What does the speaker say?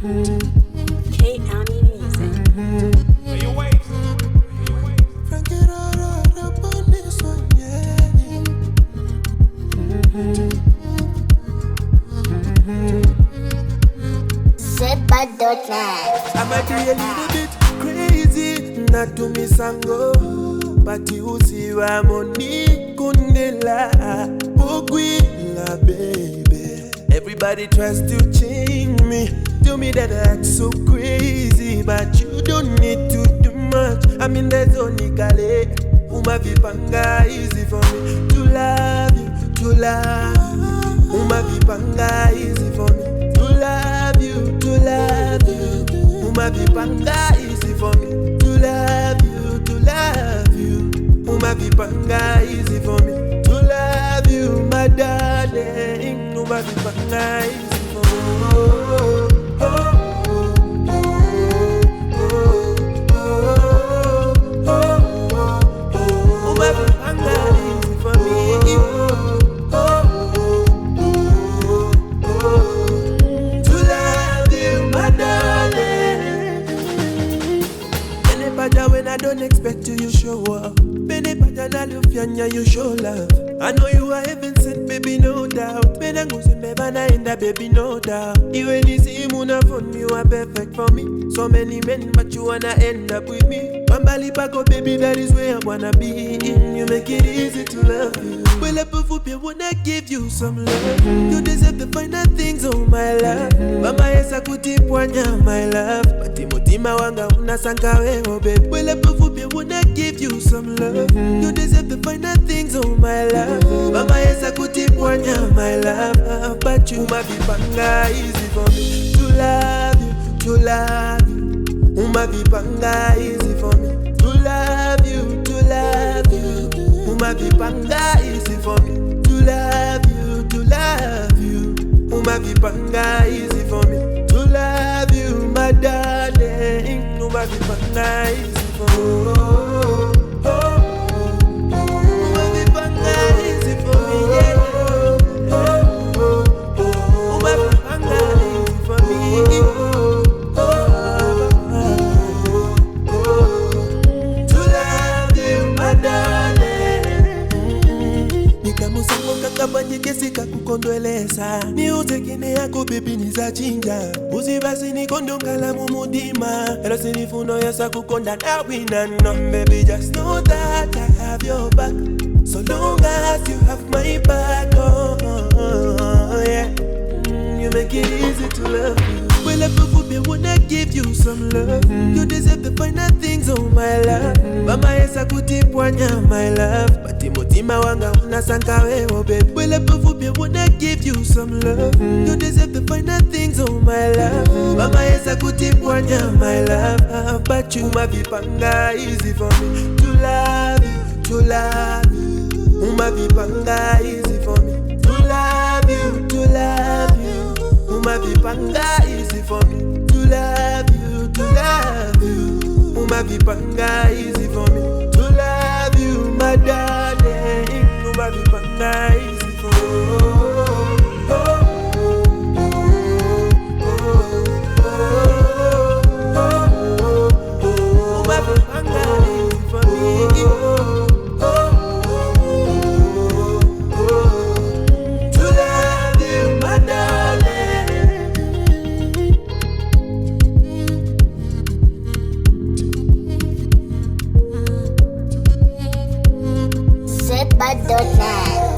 K-Ami Music. Frankie up on this one, yeah. Zebba.net. I might be a little bit crazy, not to miss and go. But you see why money kundela, Bogwila, baby. Everybody tries to change me, tell me that I act so crazy, but you don't need to do much. I'm in the zone, Kale. Uma vipanga easy for me to love you, to love you. Uma vipanga easy for me to love you, to love you. Uma vipanga easy for me to love you, to love you. Uma vipanga easy for me to love you, my darling. Uma vipanga easy for me. Oh, oh, oh. When I don't expect you, you show up. Bene patana lufianya, you show love. I know you are heaven sent, baby, no doubt. Bene nguzi mebana inda, baby, no doubt. Even this imuna phone, you are perfect for me. So many men, but you wanna end up with me. Mambali Paco, baby, that is where I wanna be. You make it easy to love you. Well, I wanna give you some love. You deserve the finer things, oh my love. Mama yesa kutipwanya, my love. But mutima wanga unasanka wewe, baby. Well, I wanna give you some love. You deserve the finer things, oh my love. Mama yesa kutipwanya, my love. But you ma vipanga easy for me to love you, to love you. Uma vipanga easy for me to love you, to love you. Uma vipanga easy for me to love you, to love you. Uma vipanga easy for me to love you, my darling. Uma vipanga easy for me. Oh, oh, oh. Uma vipanga easy for me, yeah. Oh, oh, oh. Uma vipanga easy for me. Nikesika kukondweleza niuze kine yako baby nizachinja uzi basi nikondongala mumudima elo sinifuno yasa kukonda na wina no baby just know that I have your back so long as you have my back oh, oh, oh yeah you make it easy to love you. Well, I wanna give you some love. You deserve the finer things, oh my love. Mama yesa kutipwanya, my love. But mutima wanga unasanka wewe, baby. Well, I wanna give you some love. You deserve the finer things, oh my love. Mama yesa kutipwanya, my love. But you ma vipanga easy for me to love you, to love you. Uma vipanga easy for me to love you, to love you. Uma vipanga easy for me to love you, to love you. Uma vipanga easy for me to love you, my darling. Uma vipanga easy for me. Oh, oh, oh. Uma vipanga easy for me. To love you, my darling. Zebba.net.